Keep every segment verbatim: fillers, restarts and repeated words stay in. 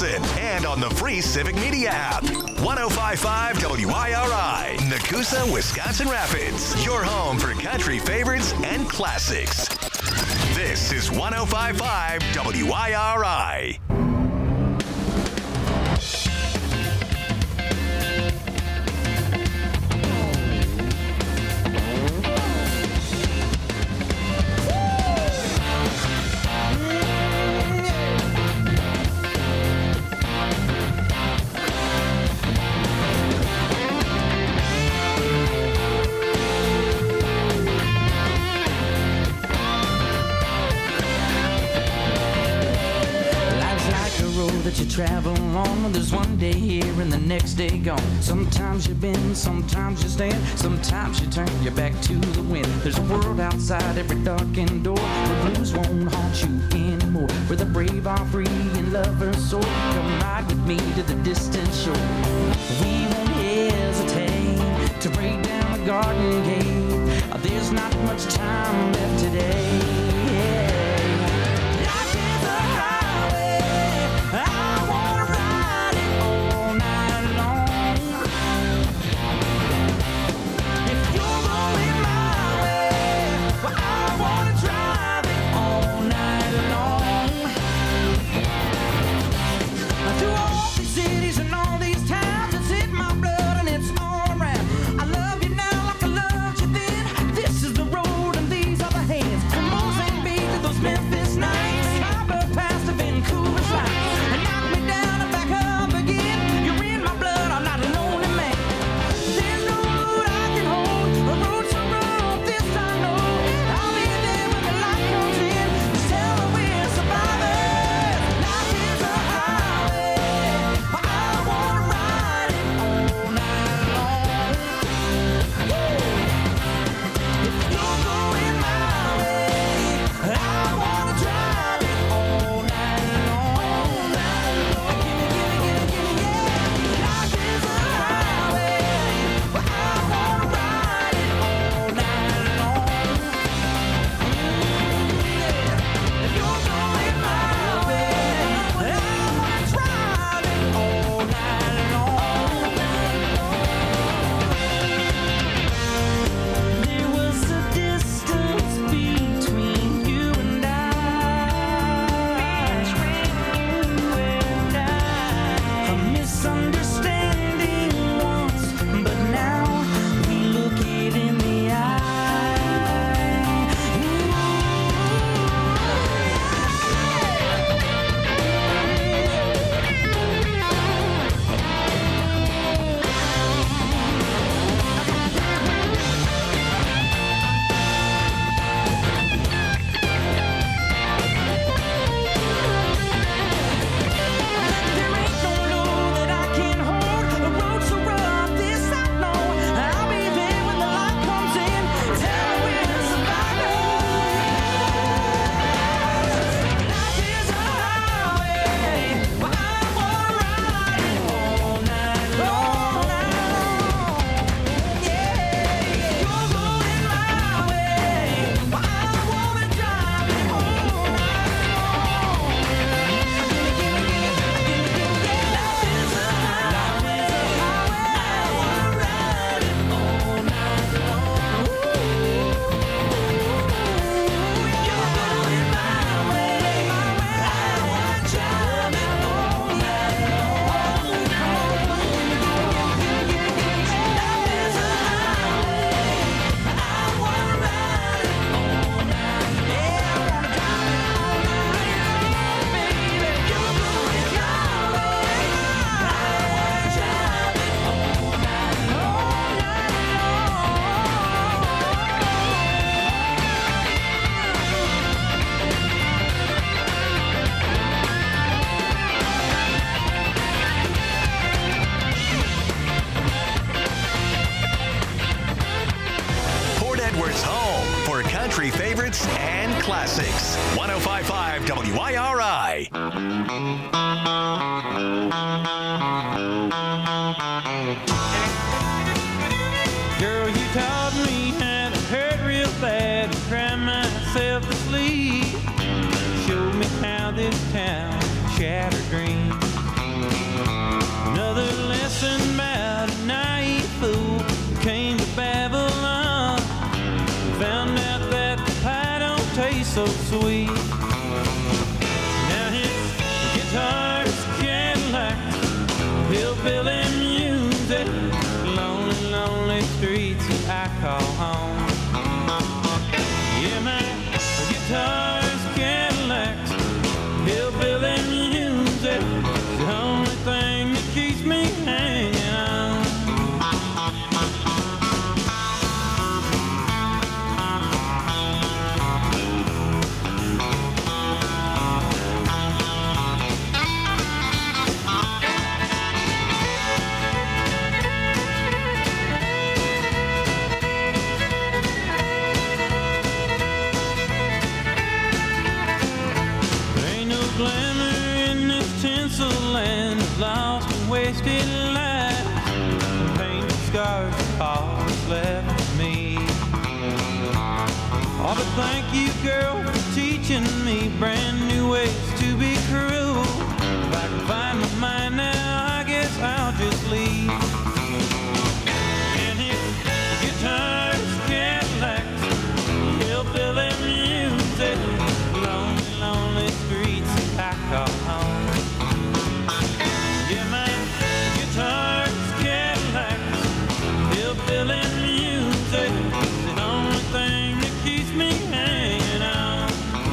listen and on the free Civic Media app. one oh five point five W I R I, Nakusa, Wisconsin Rapids. Your home for country favorites and classics. This is one oh five point five W I R I. That you travel on, there's one day here and the next day gone. Sometimes you bend, sometimes you stand, sometimes you turn your back to the wind. There's a world outside every darkened door where blues won't haunt you anymore, where the brave are free and lovers soar. Come ride with me to the distant shore. We won't hesitate to break down the garden gate. There's not much time left today. Yeah. Favorites and classics. one oh five point five W I R I. Girl, you taught me how to hurt real bad and cry myself to sleep. Showed me how this town shattered dreams. so sweet. Now his guitar's Cadillac, hillbilly music, lonely, lonely streets that I call home. Yeah, my guitar's Cadillac, hillbilly music, the only thing that keeps me hanging on. Glamour in this tinsel land of lost and wasted life. Painted scars all that's left of me. Oh, but thank you, girl, for teaching me brand new ways to be cruel. If I can find my mind now, I guess I'll just leave. And his guitar's Cadillacs, hillbilly music, lonely, lonely streets I call home. Yeah, my guitar's Cadillac, hillbilly music, the only thing that keeps me hanging on.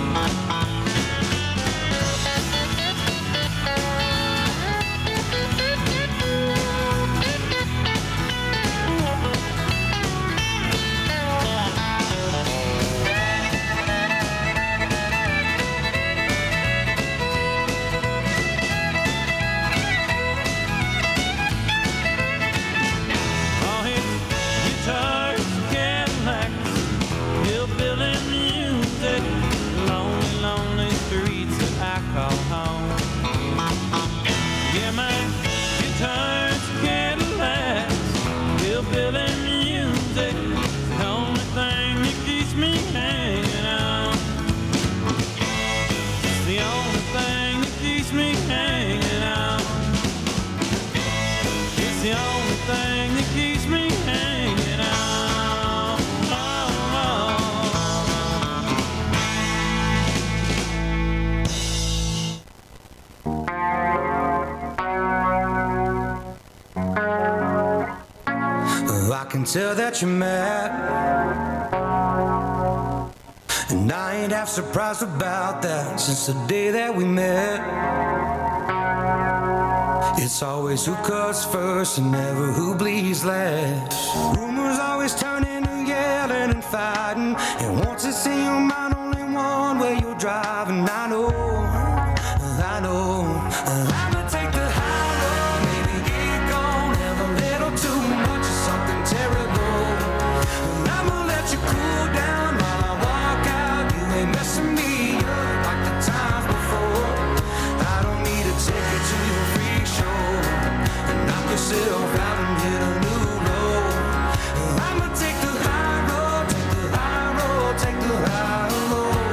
I can tell that you're mad, and I ain't half surprised about that. Since the day that we met, it's always who cuts first and never who bleeds last. Rumors always turn into yelling and fighting, and once it's in your mind, only one way you're driving. I know, I know, I'ma take the high road, maybe get gone, have a little too much of something terrible. I'ma let you cool down while I walk out. You ain't messing me up like the times before. I don't need to take you to your freak show and knock yourself out and hit a new low. I'ma take the high road, take the high road, take the high road.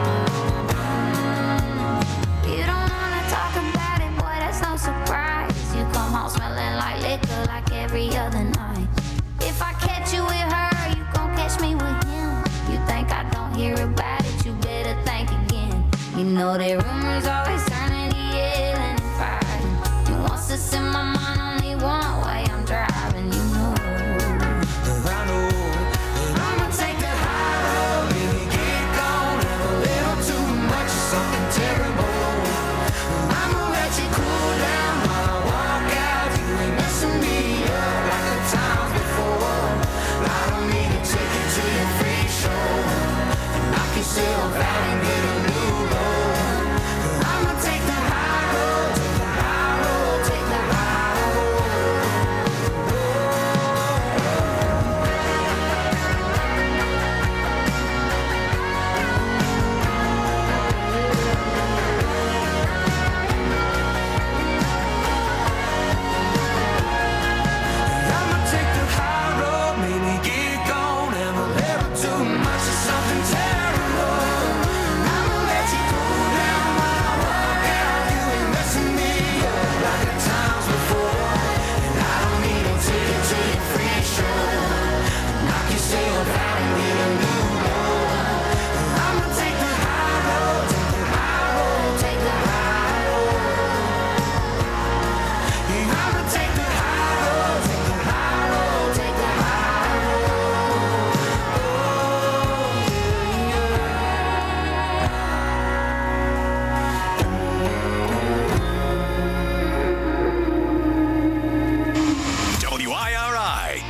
You don't wanna talk about it, boy, that's no surprise. You come home smelling like liquor like every other night. If I catch you with her, you gon' catch me with him. You think I don't hear about it, you better think again. You know that rumors always turn into yelling and fighting. And once it's in my mind, only one way I'm driving, you know. I know that I'ma take the high road, baby, get gone, have a little too much of something terrible. I'ma let you cool down while I walk out. You ain't messing me up like the times before. I don't need to take you to your free show and knock yourself out and get a new low. I'ma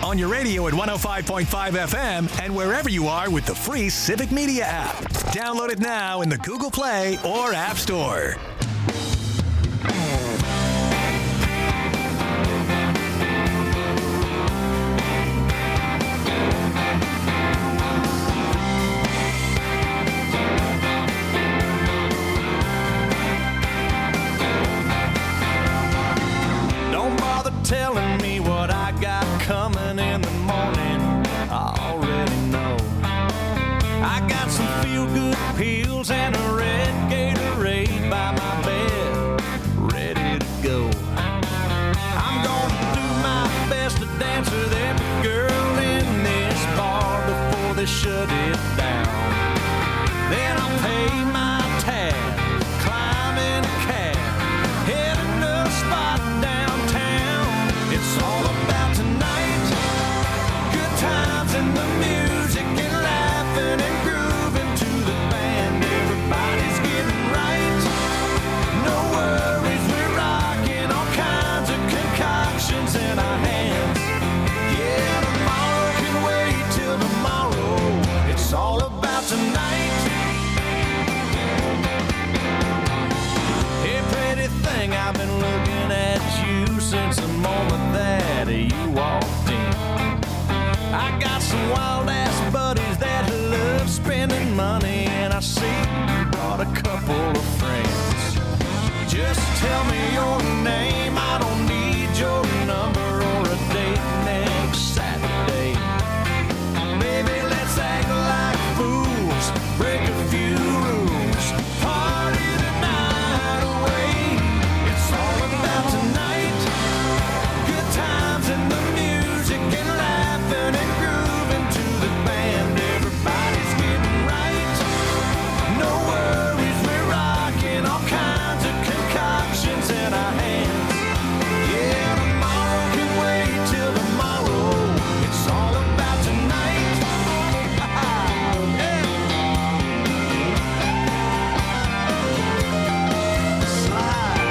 on your radio at one oh five point five F M, and wherever you are with the free Civic Media app. Download it now in the Google Play or App Store. Telling me what I got coming in the morning, I already know. I got some feel-good pills and a red Gatorade by my bed, ready to go. I'm gonna do my best to dance with every girl in this bar before they shut it down. Then I'll pay my tab, climb in a cab, head to the spot downtown. It's all about tonight, good times and the music and laughing and grooving to the band. Everybody's getting right, no worries, we're rocking all kinds of concoctions in our hands. Yeah, tomorrow can wait till tomorrow, it's all about tonight. Hey, pretty thing, I've been looking at you since the moment that you walked in. I got some wild-ass buddies that love spending money, and I see you brought a couple of friends. Just tell me your name, I don't need your number or a date next Saturday. Baby, let's act like fools, break a few rules, party the night away. It's all about tonight, good times and the music and laughing and grooving to the band. Everybody's getting right, no worries, we're rocking all kinds of concoctions in our hands. Yeah, tomorrow can wait till tomorrow, it's all about tonight. Yeah. Slide.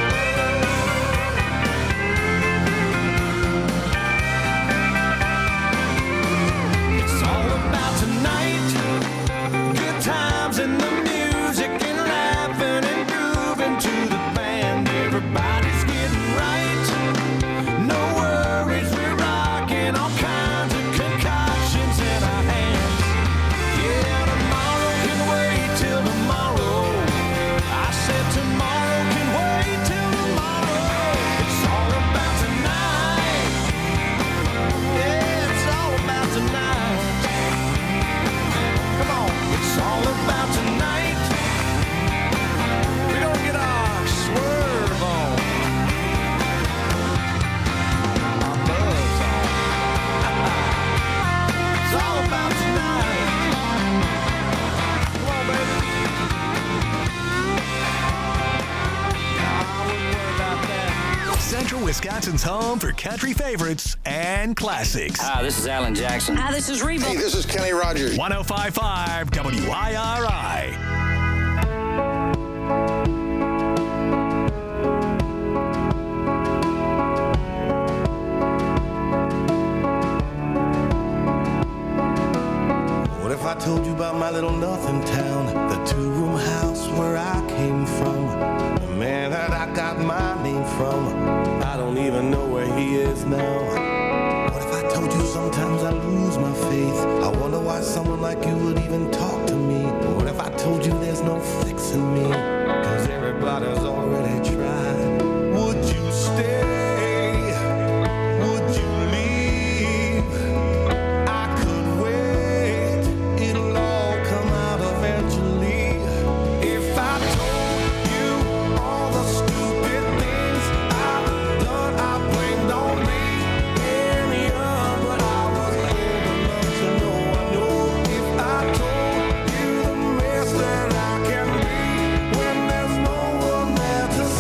It's all about tonight, good times and the music and laughing and grooving to the band. Everybody's getting right, no worries, we're rocking all kinds of concoctions in our hands. Yeah, tomorrow can wait till tomorrow, I said tomorrow can wait till tomorrow. It's all about tonight, yeah, it's all about tonight. Come on, it's all about tonight. We don't get our swerve on, our buzz on. It's all about tonight. Come on, baby. Nah, I wouldn't worry about that. Central Wisconsin's home for country favorites and classics. Hi, this is Alan Jackson. Hi, this is Reba. Hey, this is Kenny Rogers. one oh five point five W I R I. What if I told you about my little nothing town, the two-room house where I came from, the man that I got my name from? I don't even know where he is now. What if I told you sometimes I lose my faith? I wonder why someone like you would even talk to me. What if I told you there's no fixing me, 'cause everybody's already tried? Would you stay? Would you leave? I could wait, it'll all come out eventually. If I told you all the stupid things I've done, I blamed on me. Any young, but I was old enough to know I know. If I told you the mess that I can be when there's no one there to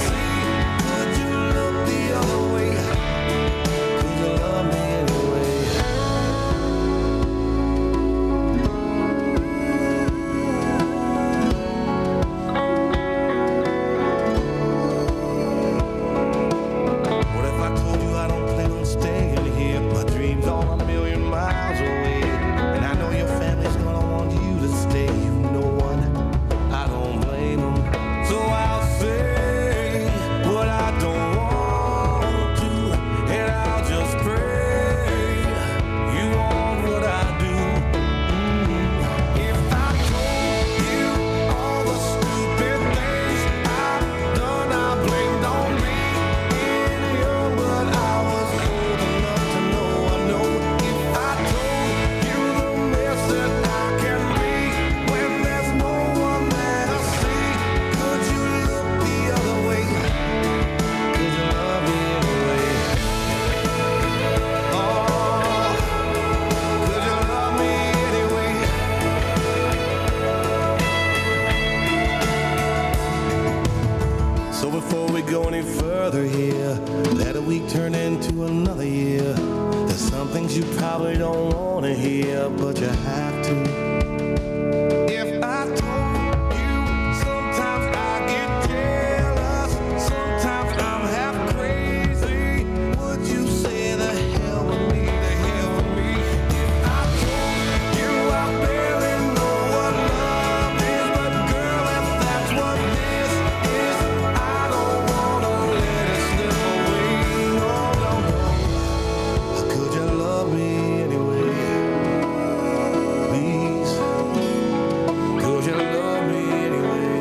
things you probably don't want to hear, but you have to. If I told you, sometimes I get jealous, sometimes I'm half crazy, would you say the hell with me, the hell with me? If I told you I barely know what love is, but girl, if that's what this is, I don't wanna let it slip away, no, no, no. Could you love me anyway? Please. Could you love me anyway?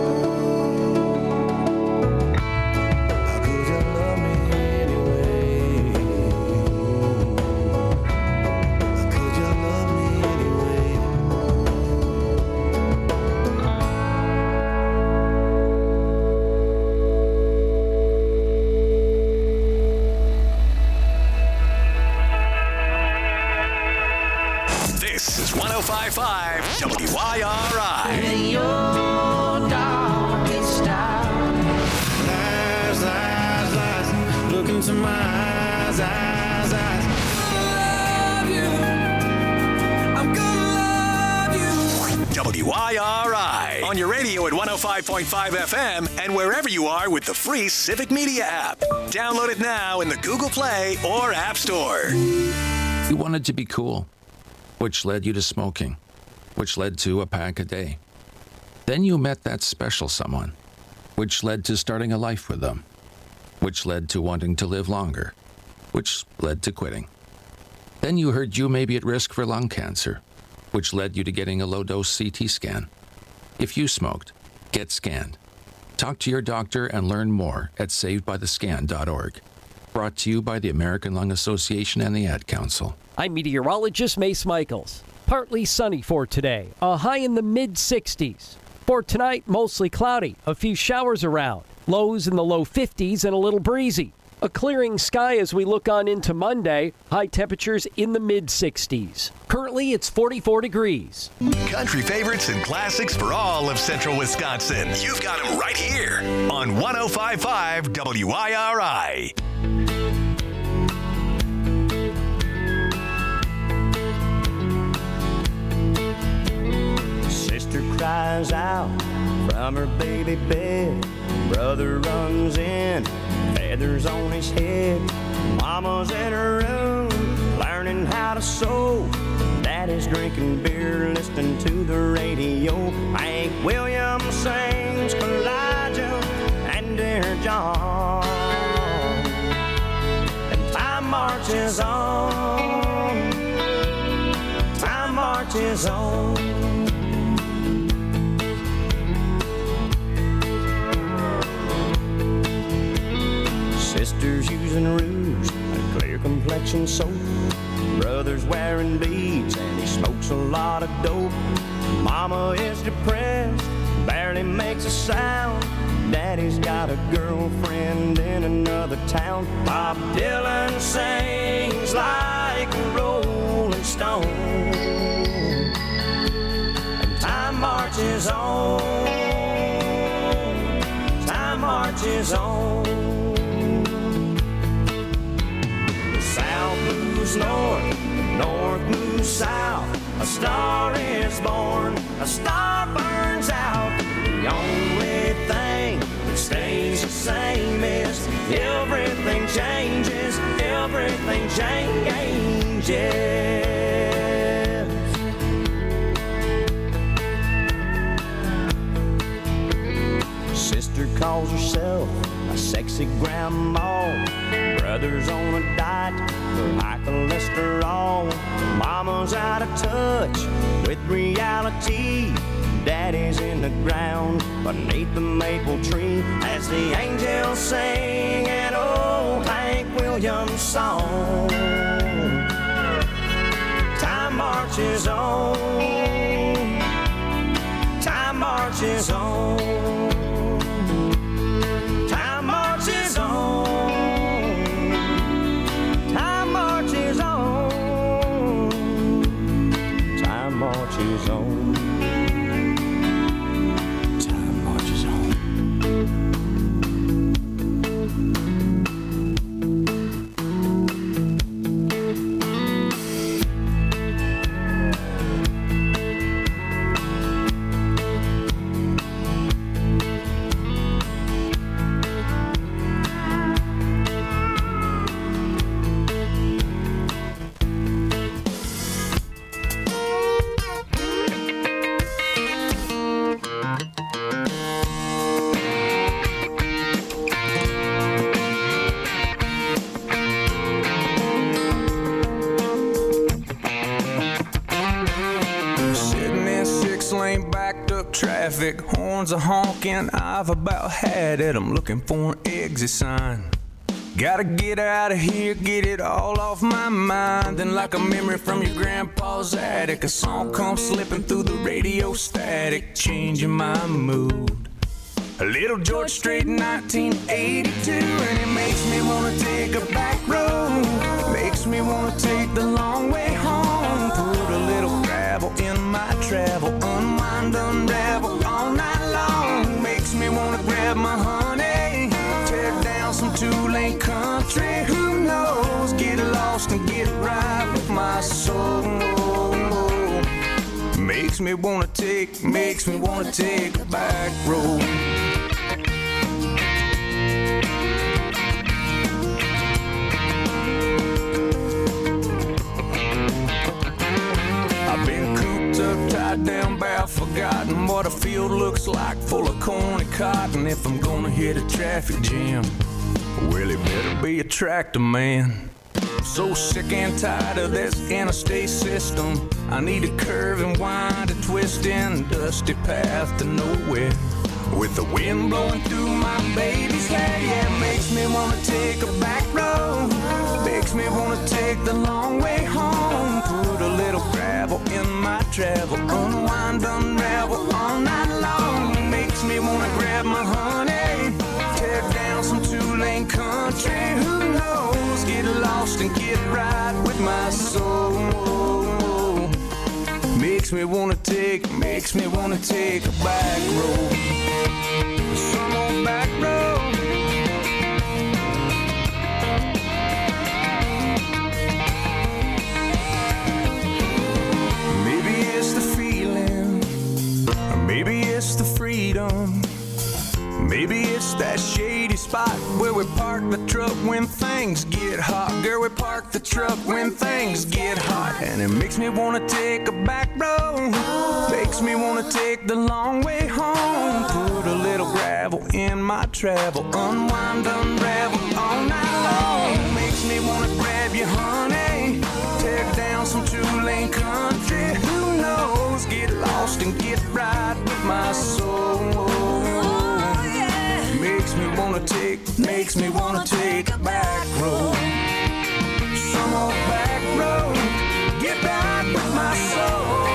Could you love me anyway? Could you love me anyway? This is one oh five point five W I R I. In your darkest hour. Eyes, eyes, eyes, look into my eyes, eyes, eyes. Love you. I'm gonna love you. W I R I. On your radio at one oh five point five F M and wherever you are with the free Civic Media app. Download it now in the Google Play or App Store. You wanted to be cool, which led you to smoking, which led to a pack a day. Then you met that special someone, which led to starting a life with them, which led to wanting to live longer, which led to quitting. Then you heard you may be at risk for lung cancer, which led you to getting a low-dose C T scan. If you smoked, get scanned. Talk to your doctor and learn more at saved by the scan dot org. Brought to you by the American Lung Association and the Ad Council. I'm meteorologist Mace Michaels. Partly sunny for today, a high in the mid sixties. For tonight, mostly cloudy, a few showers around, lows in the low fifties and a little breezy. A clearing sky as we look on into Monday, high temperatures in the mid sixties. Currently, it's forty-four degrees. Country favorites and classics for all of central Wisconsin. You've got them right here on one oh five point five W I R I. Sister cries out from her baby bed. Brother runs in, feathers on his head. Mama's in her room, learning how to sew. Daddy's drinking beer, listening to the radio. Hank Williams sings Elijah and Dear John. And time marches on, time marches on. Sisters using rouge and clear complexion soap. Brother's wearing beads and he smokes a lot of dope. Mama is depressed, barely makes a sound. Daddy's got a girlfriend in another town. Bob Dylan sings like a rolling stone. And time marches on, time marches on. South moves north, north moves south. A star is born, a star burns out. The only thing that stays the same is everything changes, everything changes. Sister calls herself a sexy grandma. Brother's on a diet for high cholesterol. Mama's out of touch with reality. Daddy's in the ground beneath the maple tree as the angels sing an old Hank Williams song. Time marches on, time marches on. Time marches on. Time marches on. Time marches on. Time marches on. traffic, horns are honking. I've about had it, I'm looking for an exit sign. Gotta get out of here, get it all off my mind. Then like a memory from your grandpa's attic, a song comes slipping through the radio static, changing my mood. A little George Strait in nineteen eighty-two, and it makes me wanna take a back road. Makes me wanna take the long way home. Put a little gravel in my travel, unwind, unravel all night long. Makes me wanna grab my honey, tear down some two-lane country. Who knows? Get lost and get right with my soul. Makes me wanna take, makes me wanna take a back road. I've been cooped up, tied down, bad, forgotten what a field looks like, full of corn and cotton. If I'm gonna hit a traffic jam, well, it better be a tractor man. I'm so sick and tired of this interstate system. I need a curve and wind, a twisting, dusty path to nowhere. With the wind blowing through my baby's hair, yeah, it makes me wanna take a back road. Makes me wanna take the long way home. Put a little gravel in my travel, unwind, unravel all night long. Makes me wanna grab my honey, tear down some two-lane country. Who knows? Get lost and get right with my soul. Makes me wanna take, makes me wanna take a back road. Some old back road. Maybe it's the feeling, or maybe it's the freedom. Maybe it's that shady spot where we park the truck when things get hot. Girl, we park the truck when things get hot. And it makes me wanna take a back road. Makes me wanna take the long way home. Put a little gravel in my travel, unwind, unravel all night long. Makes me wanna grab you, honey, tear down some two-lane country. Who knows? Get lost and get right with my soul. Makes me wanna take, makes me wanna take a back road. Some old back road, get back with my soul.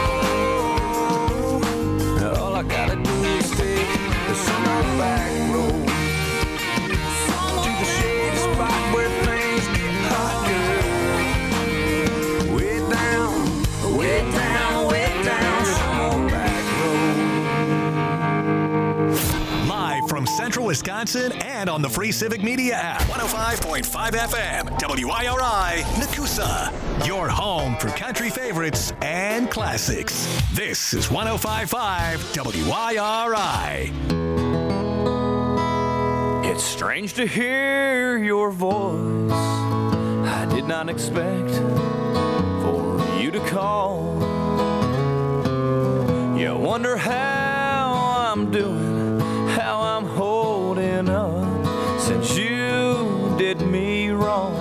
All I gotta do is take some old back road to the shady spot where things get hot, girl. Way down, way down, way down, some old back road. Live from Central Wisconsin and on the free Civic Media app. one oh five point five F M, W I R I, Nakusa. Your home for country favorites and classics. This is one oh five point five W I R I. It's strange to hear your voice. I did not expect for you to call. You wonder how I'm doing, how I'm holding up since you did me wrong.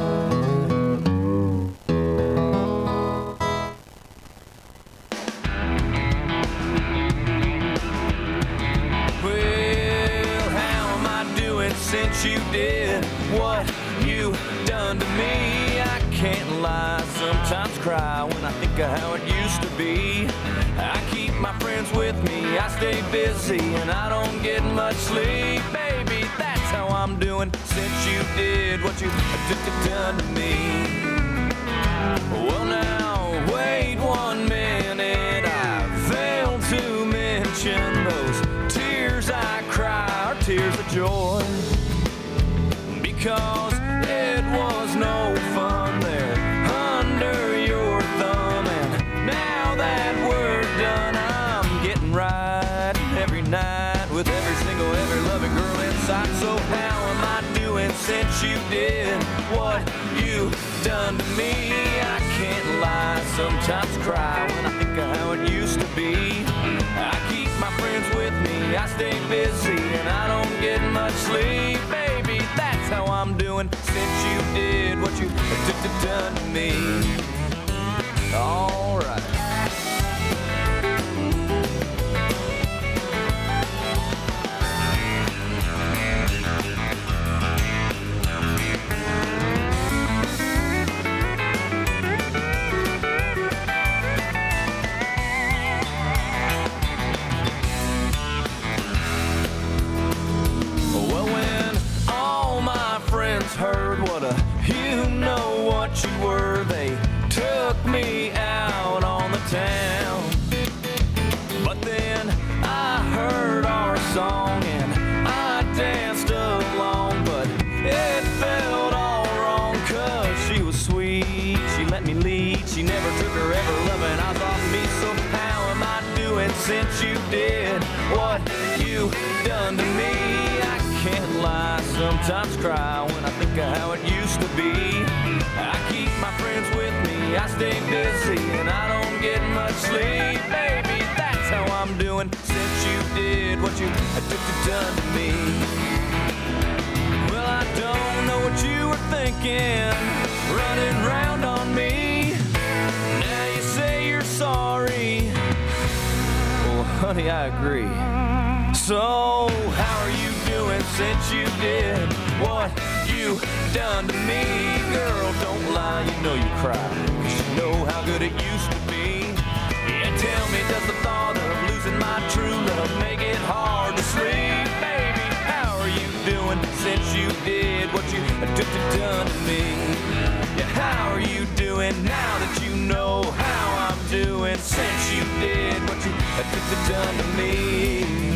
Well, how am I doing since you did what you done to me? I can't lie, sometimes cry when I think of how it used to be. I keep my friends with me, I stay busy, and I don't get much sleep. Baby, that's how I'm doing since you did what you done to me. Well now, wait one minute, I failed to mention those tears I cry are tears of joy, because it was no fun there under your thumb. And now that we're done, I'm getting right every night with every single, every loving girl inside. So how am I doing since you did what you done to me? I can't lie, sometimes cry when I think of how it used to be. I keep my friends with me, I stay busy, and I don't get much sleep. Baby, that's how I'm doing since you did what you done to me. All right. let me lead. She never took her ever loving eyes off me. So how am I doing since you did what you done to me? I can't lie, sometimes cry when I think of how it used to be. I keep my friends with me, I stay busy, and I don't get much sleep. Baby, that's how I'm doing since you did what you took to done to me. Well, I don't know what you were thinking, running round on me. Now you say you're sorry. Well, honey, I agree. So, how are you doing since you did what you done to me? Girl, don't lie, you know you cry, 'cause you know how good it used to be. Yeah, tell me, does the thought of losing my true love make it hard to sleep? Baby, how are you doing since you did what you took to done to me? Yeah, how are you doing now that you know how I'm doing since you did what you took to done to me?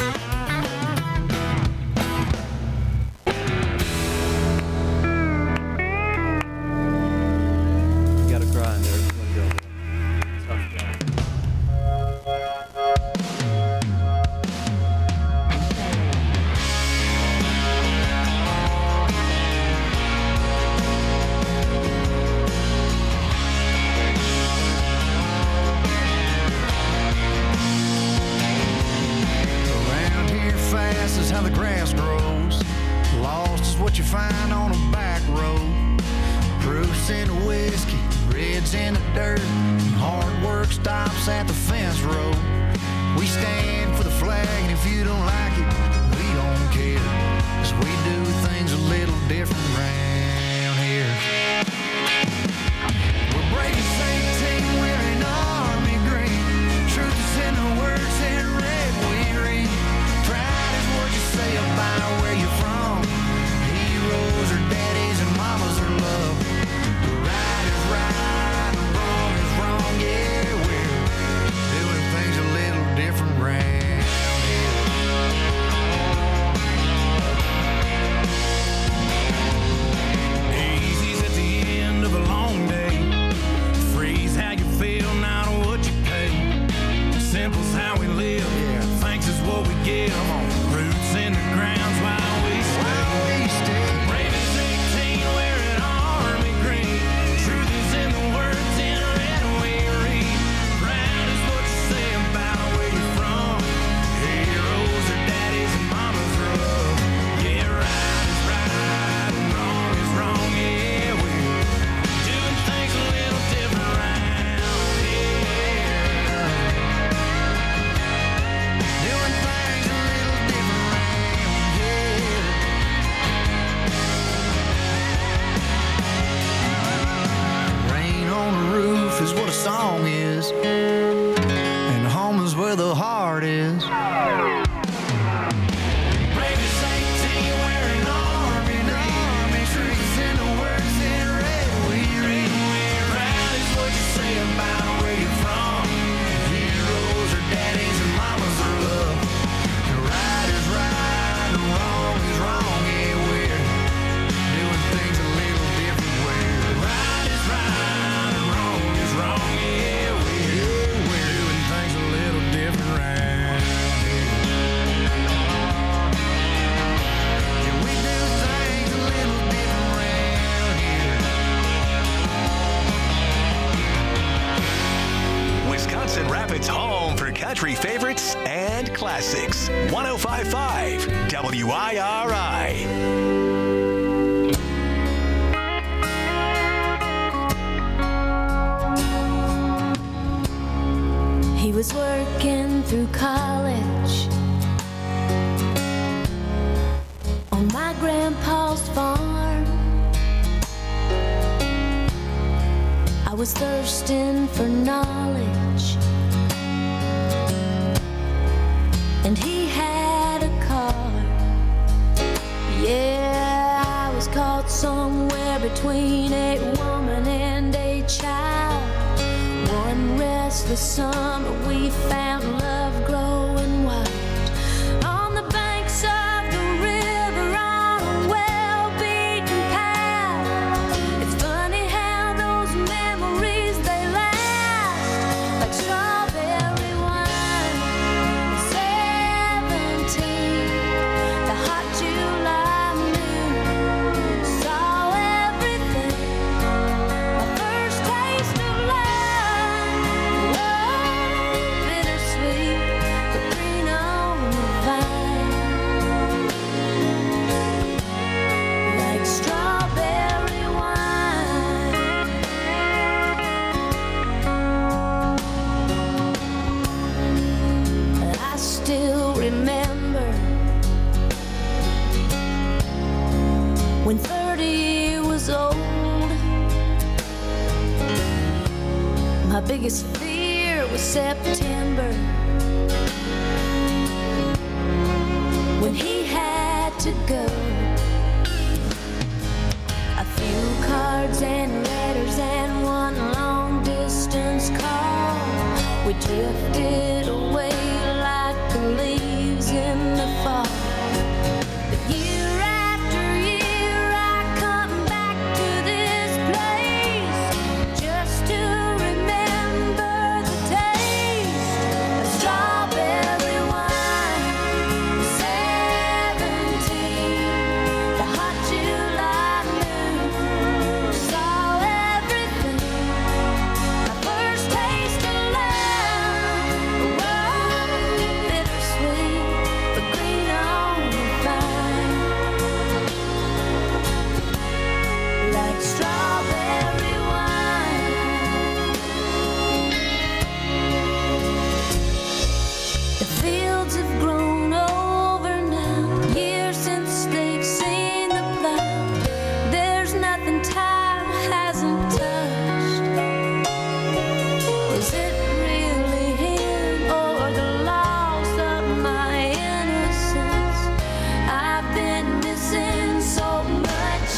Country favorites and classics. one oh five point five W I R I. He was working through college on my grandpa's farm. I was thirsting for knowledge, and he had a car. Yeah, I was caught somewhere between a woman and a child. One restless summer we found love growing wild on the banks of the river on a well-beaten path. It's funny how those memories My biggest fear was September, when he had to go. A few cards and letters and one long distance call. We drifted away like the leaves in the fall. But year after year I come back to this place just to remember the taste of strawberry wine. Seventeen, the hot July moon, saw everything. My first taste of love, was bittersweet, but green on the vine, like strawberry wine. The fields have grown over now, years since they've seen the plow. There's nothing time hasn't touched. Is it really him or the loss of my innocence? I've been missing so much.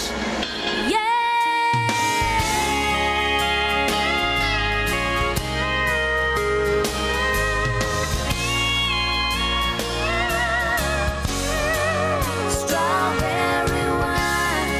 Strawberry wine,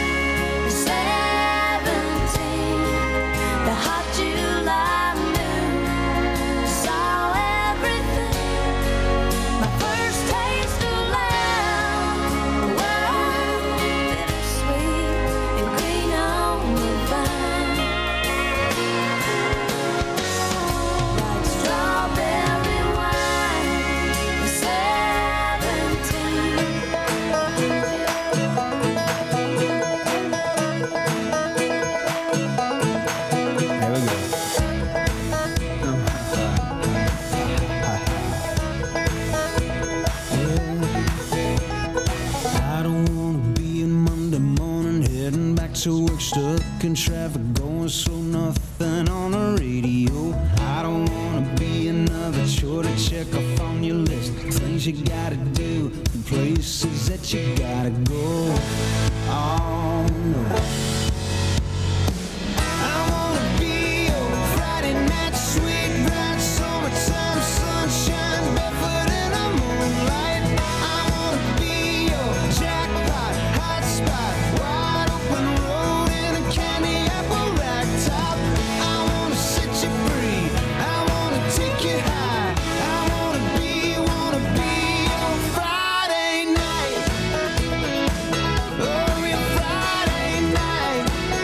seventeen, the hot July moon, saw everything. My first taste of love, was bittersweet and green on the vine, like strawberry wine, seventeen. Here we go. I don't wanna be in Monday morning, heading back to work, stuck in traffic, going slow, nothing on the radio. I don't wanna be another chore to check off on your list, things you gotta do, and places that you gotta go. Oh no. I wanna be your Friday night sweet bright summertime sunshine, barefoot in the moonlight. I wanna be your jackpot hot spot, wide open road in a candy apple rack top. I wanna set you free, I wanna take you high. I wanna be, wanna be your Friday night. Oh, your Friday night.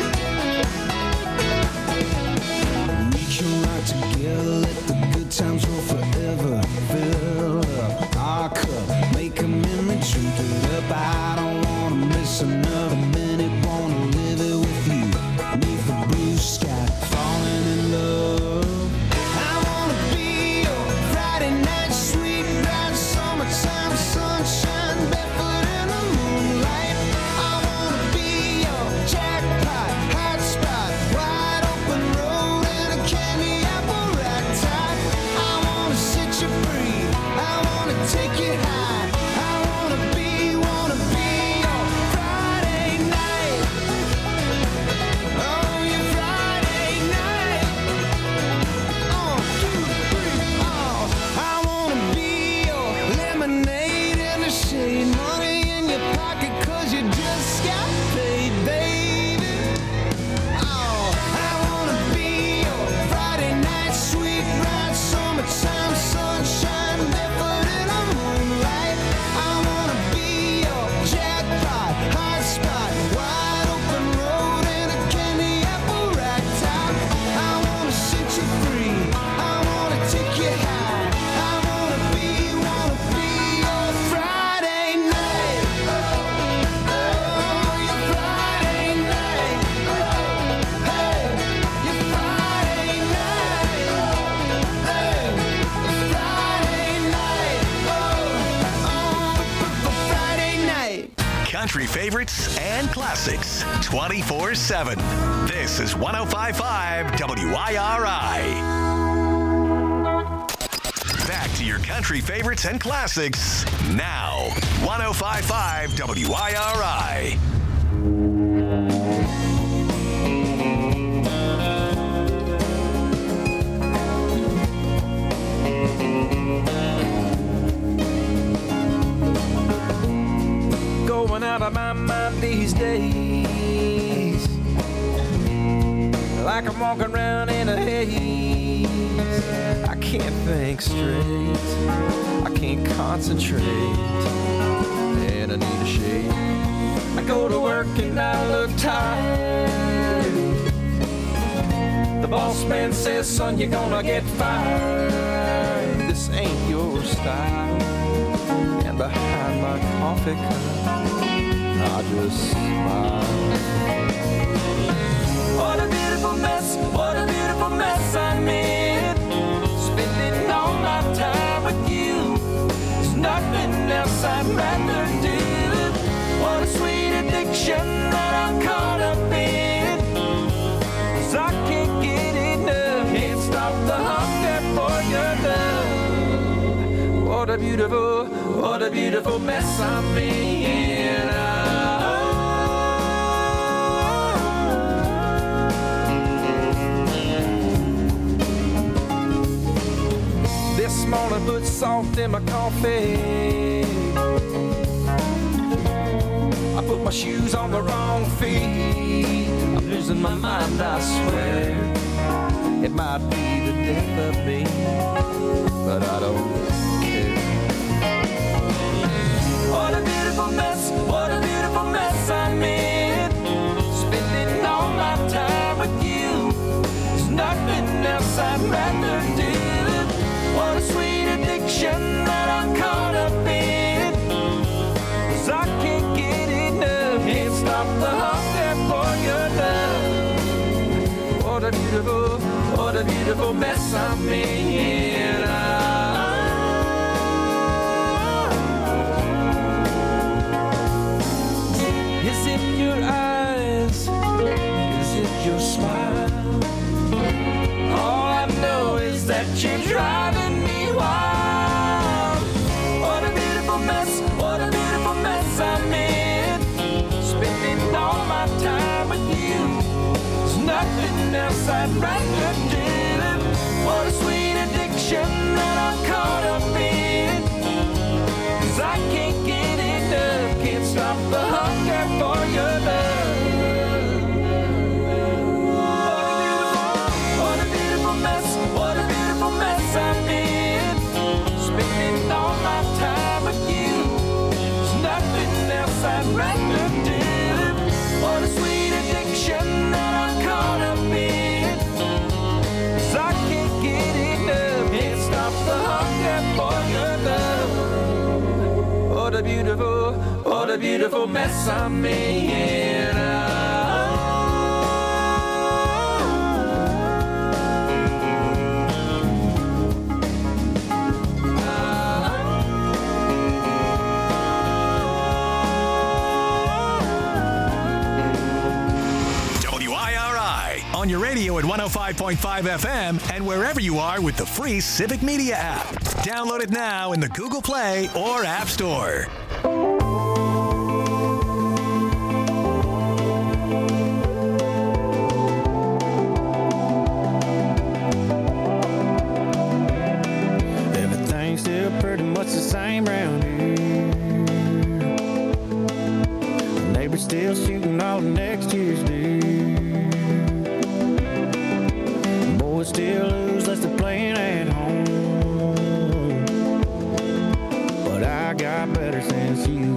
We can rock together, let the good times roll forever. Fill up our cup, make 'em in the drink it up. I don't wanna miss another minute, wanna live it with you. Beneath the blue sky, falling in love. I wanna be your Friday night sweet bright summertime sunshine, barefoot in the moonlight. I wanna be your jackpot hot spot, wide open road in a candy apple rack top. I wanna set you free, I wanna take you high. I wanna be, wanna be your Friday night. Oh, your Friday night. Oh, two, three, oh. I wanna be your lemonade in the shade, money in your pocket 'cause you just got paid, baby. Oh, I wanna be your Friday night sweet bright summertime sunshine, barefoot in the moonlight. I wanna be your jackpot hot spot, wide open road in a candy apple rack top. I wanna set you free, I wanna take you high. I wanna be, wanna be your Friday night. Oh, your Friday night. Hey, your Friday night. Hey, your Friday night. Oh, oh, Friday night. Country favorites and classics twenty-four seven. This is one oh five point five W I R I. to your country favorites and classics now. one oh five point five W I R I. Going out of my mind these days, like I'm walking around in a haze. I can't think straight, I can't concentrate, and I need a shade. I go to work and I look tired. The boss man says, son, you're gonna get fired. This ain't your style. And behind my coffee cup, I just smile. What a beautiful mess, what a beautiful mess I'm in. Spending all my time with you. There's nothing else I'd rather do. What a sweet addiction that I'm caught up in. 'Cause I can't get enough, can't stop the hunger for your love. What a beautiful, what a beautiful mess I'm in. This morning put salt in my coffee. I put my shoes on the wrong feet. I'm losing my mind, I swear. It might be the death of me, but I don't care. What a beautiful mess, what a beautiful mess I'm in. Spending all my time with you. There's nothing else I'd rather do. What a sweet addiction that I'm caught up in. 'Cause I can't get enough, can't stop the hunger for your love. What a beautiful, what a beautiful mess I'm in. Is it your eyes? Is it your smile? All I know is that you're driving me wild. What a beautiful mess, what a beautiful mess I'm in. Spending all my time with you. There's nothing else I'd rather do. What a sweet addiction that I'm caught up in. 'Cause I can't get enough, can't stop the hunger for your love. What a beautiful mess, what a beautiful mess I'm in. Spending all my time with you. There's nothing else I'd rather do. What a sweet addiction that I'm caught up in. 'Cause I can't get enough, can't stop the hunger for your love. What a beautiful, what a beautiful mess I'm in. W I R I on your radio at one oh five point five F M and wherever you are with the free Civic Media app. Download it now in the Google Play or App Store. Everything's still pretty much the same round here. The neighbor's still shooting all the next year's deer. Boys still lose unless they're playing at home. But I got better sense you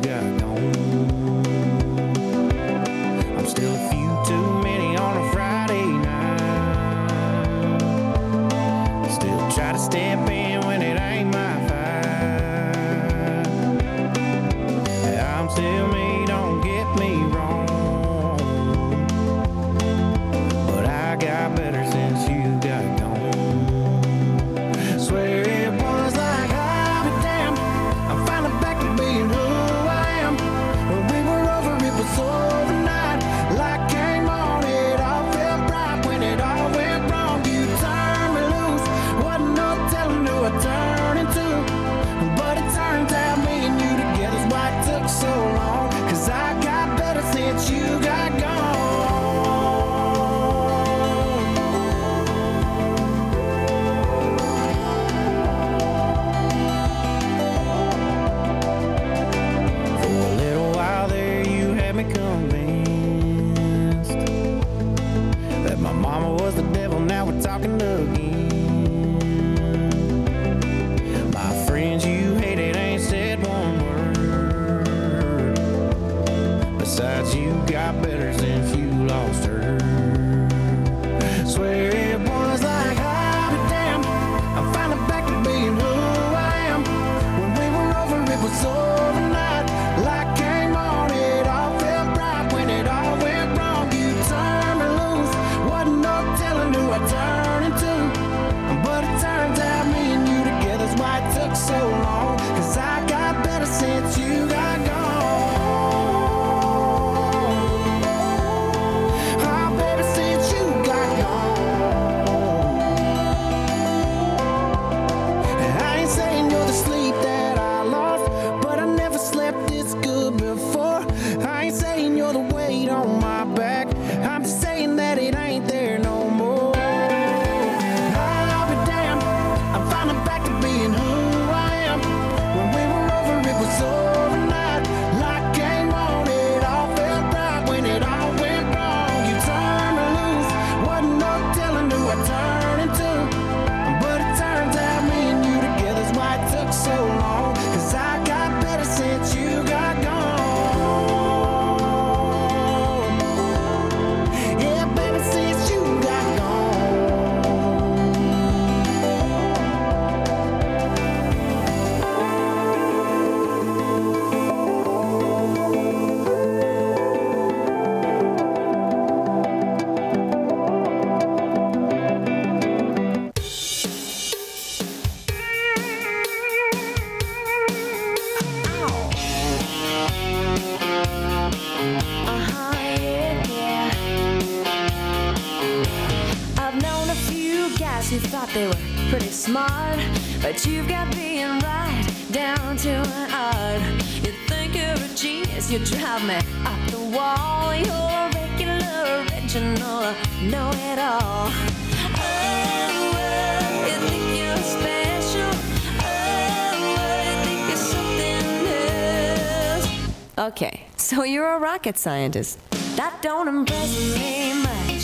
talking again. My friends you hated ain't said one word. Besides, you got better since you lost her. Swear it was like, I'll be damned, I'm finally back to being who I am. When we were over, it was overnight. Light came on, it all felt right. When it all went wrong, you turned me loose. Wasn't no telling who I turned into. But it turns out me and you together's why it took so long. Cause I got better since you got gone. Oh, baby, since you got gone. I ain't saying you're the sleep that I lost, but I never slept this good before. I ain't saying you're the weight on my back, I'm just saying that it ain't there no more. I'll be damned, I'm finally back to being who I am. When we were over, it was overnight. Light came on, it all felt right. When it all went wrong, you turned me loose. Wasn't no telling who I turned into. But it turns out me and you together's why it took so long. Cause I got better since you got gone. Yeah, baby, since you got Uh-huh, yeah, yeah. I've known a few guys who thought they were pretty smart, but you've got being right down to an art. You think you're a genius, you drive me up the wall. You're a regular, original, know-it-all. Oh, well, you think you're special. Oh, well, you think you're something else. Okay, so you're a rocket scientist. That don't impress me much.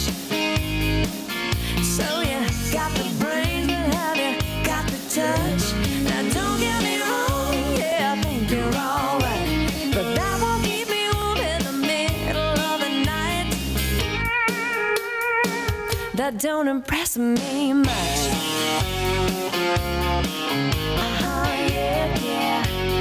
So you got the brains, but have you got the touch? Now don't get me wrong, yeah, I think you're alright, but that won't keep me warm in the middle of the night. That don't impress me much. Uh-huh, yeah, yeah.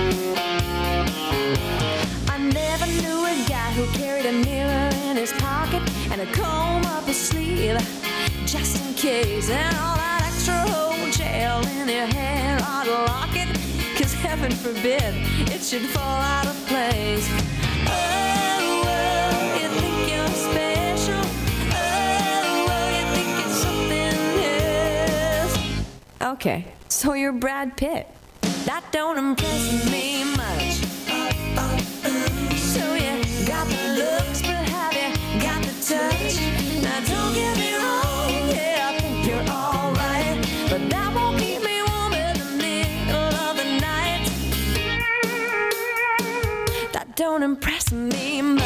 I never knew a guy who carried a mirror in his pocket and a comb up his sleeve, just in case, and all that extra whole gel in your hair ought to lock it, cause heaven forbid it should fall out of place. Oh, well, you think you're special. Oh, well, you think it's something else. Okay, so you're Brad Pitt. That don't impress me much. So you got the looks, but have you got the touch? Now don't get me wrong, yeah, I think you're alright, but that won't keep me warm in the middle of the night. That don't impress me much.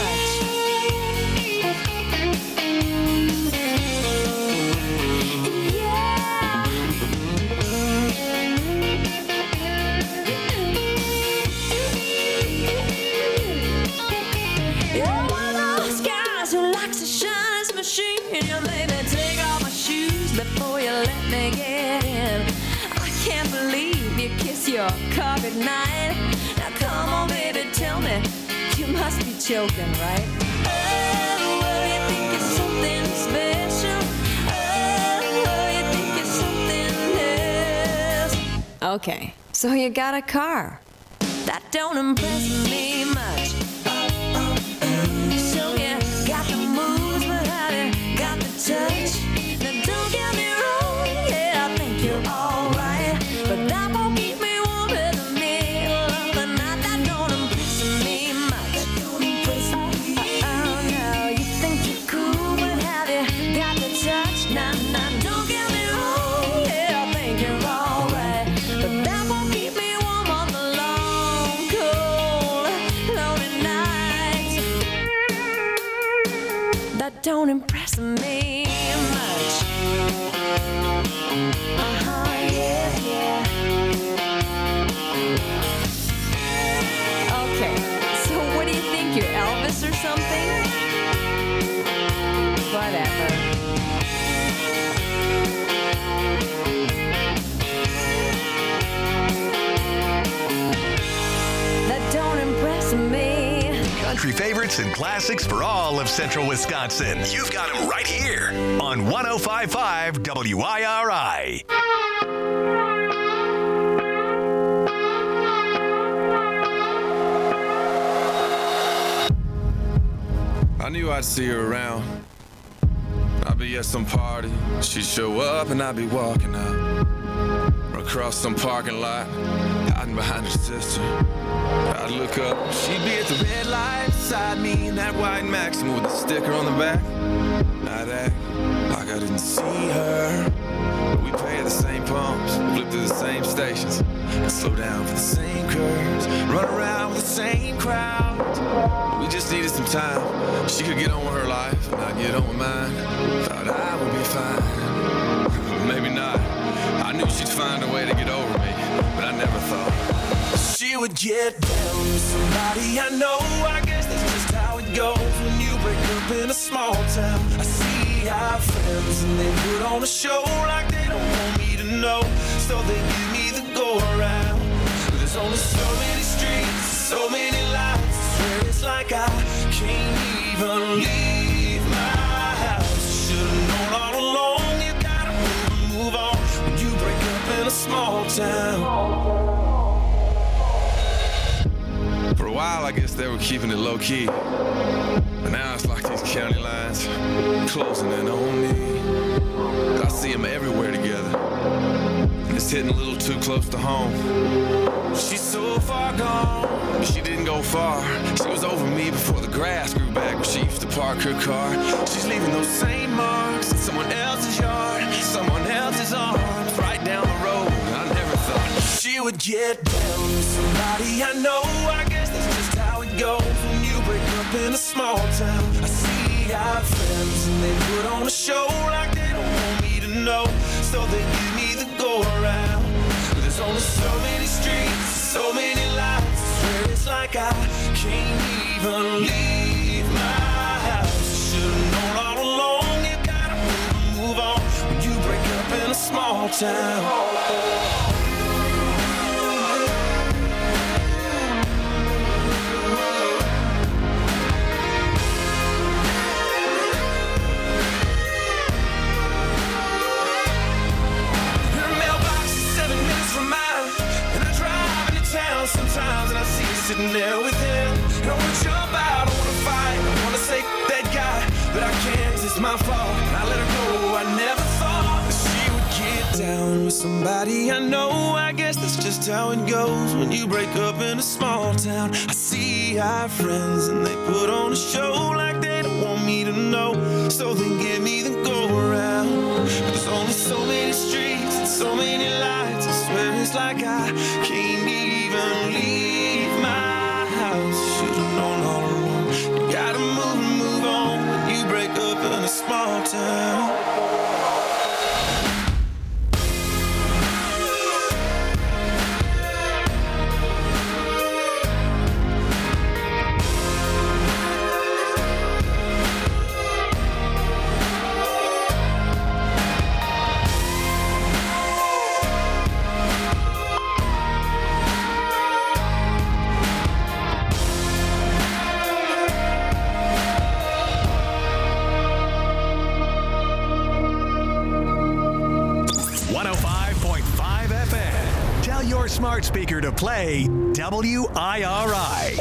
You're one of those guys who likes to shine his machine. You made me take off my shoes before you let me get in. I can't believe you kiss your car goodnight. Now come on, baby, tell me, you must be joking, right? Oh, well, you think it's something special. Oh, well, you think it's something else. Okay, so you got a car. That don't impress me much. So you got the moves, but have you got the touch? Now don't get me wrong, yeah, I think you're alright, but that won't keep me warm in the middle of the night. That don't impress me much. That don't impress me. Oh, no, you think you're cool, but have you got the touch? Nah, nah, don't get me wrong, yeah, I think you're alright, but that won't keep me warm on the long, cold, lonely nights. That don't impress me much. favorites and classics for all of Central Wisconsin. You've got them right here on one oh five point five W I R I. I knew I'd see her around. I'd be at some party, she'd show up and I'd be walking out. Or across some parking lot, hiding behind her sister. I'd look up, she'd be at the red light beside me in that white Maxima with a sticker on the back. I'd act like I didn't see her, but we pay at the same pumps, flip through the same stations, and slow down for the same curves, run around with the same crowds. We just needed some time. She could get on with her life, and I'd get on with mine. Thought I would be fine. Maybe not. I knew she'd find a way to get over me, but I never thought she would get down with somebody I know. I guess that's just how it goes when you break up in a small town. I see our friends, and they put on a show like they don't want me to know, so they give me the go around. But there's only so many streets, so many lights. It's like I can't even leave my house. Should've known all along, you gotta move and move on when you break up in a small town. For a while, I guess they were keeping it low key, but now it's like these county lines closing in on me. I see them everywhere together. It's hitting a little too close to home. She's so far gone, but she didn't go far. She was over me before the grass grew back where she used to park her car. She's leaving those same marks in someone else's yard, someone else's arms, right down the road. I never thought she would get down with somebody I know. I guess that's just how it goes when you break up in a small town. I see our friends, and they put on a show like they don't want me to know, so they give me the go around. But there's only so many streets, so many lights. I swear it's like I can't even leave my house. Should've known all along, you gotta move and move on when you break up in a small town. Sometimes and I see you sitting there with him, and I wanna jump out, I wanna fight, I wanna say that guy, but I can't, it's my fault, and I let her go. I never thought that she would get down with somebody I know. I guess that's just how it goes when you break up in a small town. I see our friends, and they put on a show like they don't want me to know, so they give me the go around. But there's only so many streets and so many lights. I swear it's like I can't even leave my house. Should've known all along, you gotta move and move on when you break up in a small town. Smart speaker to play W I R I.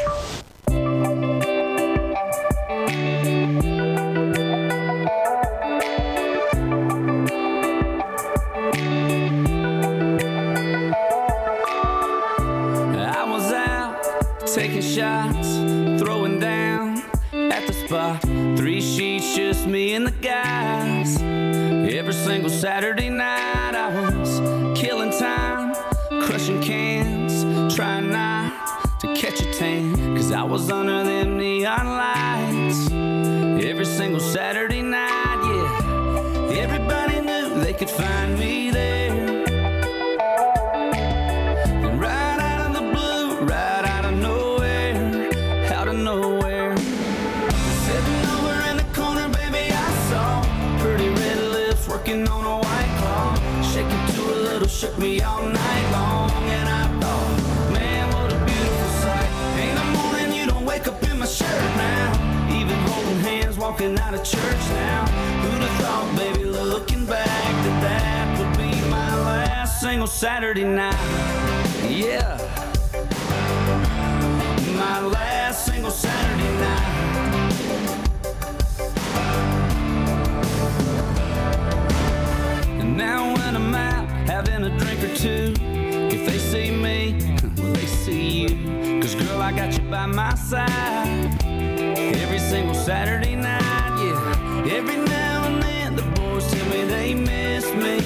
I was out taking shots, throwing down at the spot. Three sheets, just me and the guys. Every single Saturday night I was killing time, crushing cans, trying not to catch a tan, cause I was under them neon lights. Every single Saturday night, yeah, everybody knew they could find me there. And right out of the blue, right out of nowhere, out of nowhere, sitting over in the corner, baby, I saw pretty red lips working on a white claw, shaking to a little, shook me all night long. And I thought, man, what a beautiful sight. Ain't a morning you don't wake up in my shirt now. walking out of church now. Who'd have thought, baby, looking back, that that would be my last single Saturday night? Yeah, my last single Saturday night. And now when I'm out having a drink or two, if they see me, well, they see you. Cause girl, I got you by my side every single Saturday night, yeah. Every now and then the boys tell me they miss me.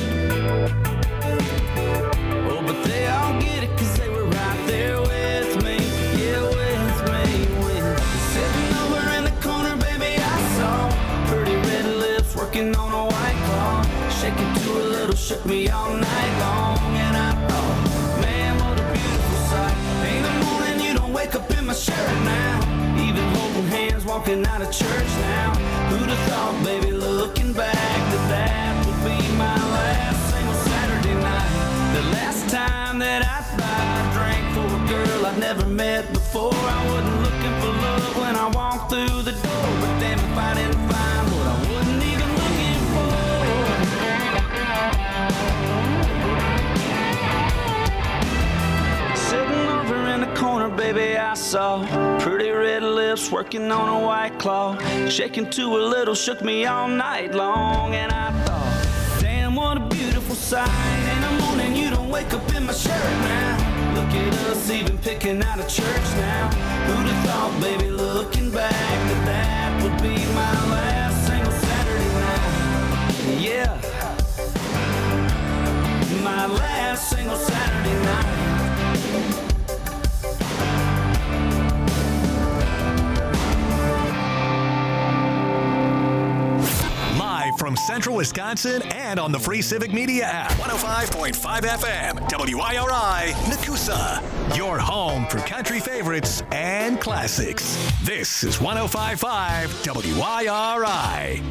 Oh, but they all get it cause they were right there with me. Yeah, with me, with sitting over in the corner, baby, I saw pretty red lips working on a white claw, shaking to a little, shook me all night long. And I thought, man, what a beautiful sight. Ain't the morning you don't wake up in my shirt now, even holding hands walking out of church now. Who'd have thought, baby, looking back, that that would be my last single Saturday night. The last time that I buy a drink for a girl I'd never met before. I wasn't looking for love when I walked through the door, but damn if I didn't find what I wasn't even looking for. Sitting over in the corner, baby, I saw pretty red lips working on a white claw, shaking to a little, shook me all night long. And I thought, damn, what a beautiful sight. In the morning you don't wake up in my shirt now. Look at us even picking out of church now. Who'd have thought, baby, looking back, that that would be my last single Saturday night. Yeah, my last single Saturday night. Live from Central Wisconsin and on the free Civic Media app. one oh five point five F M, W I R I, Nakusa. Your home for country favorites and classics. This is one oh five point five W I R I.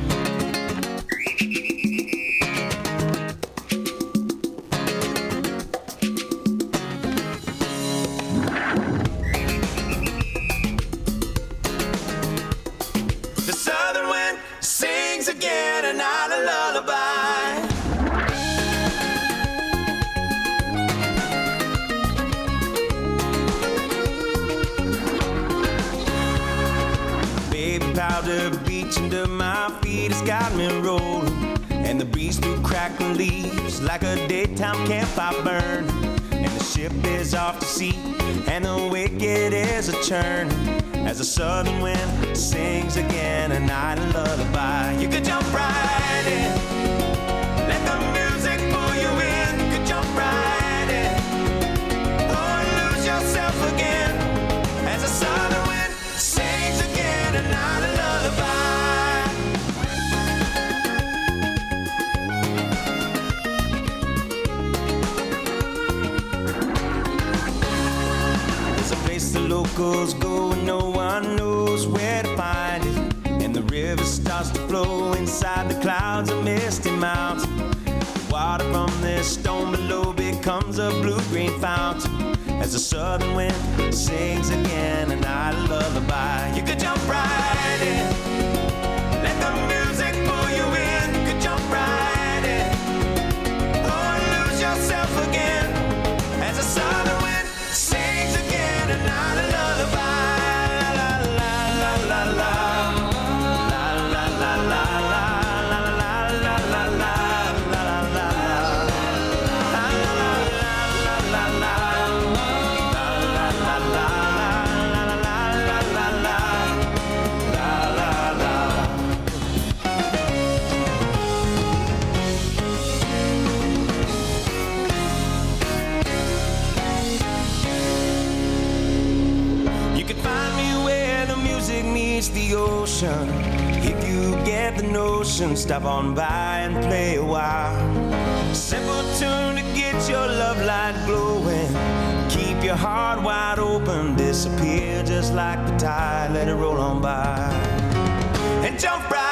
The southern wind sings again a night a lullaby. Baby powder beach under my feet has got me rolling, and the breeze through crackling leaves like a daytime campfire burn. And the ship is off to sea, and the wicked is a churn, as the southern wind sings again a night a lullaby. You could jump right in, let the music pull you in. You could jump right in, or lose yourself again, as the southern wind sings again a night a lullaby. There's a place the locals go and no one knows where to find it, and the river starts to flow inside the clouds of misty mountain. Water from this stone below becomes a blue-green fountain, as the southern wind sings again a night a lullaby. You could jump right in, let the music pull you in. You could jump right in, or lose yourself again, as the southern wind sings again a night a lullaby. La la la la la la la la la la la la la la. The ocean, if you get the notion, stop on by and play a while. Simple tune to get your love light glowing, keep your heart wide open, disappear just like the tide, let it roll on by, and jump right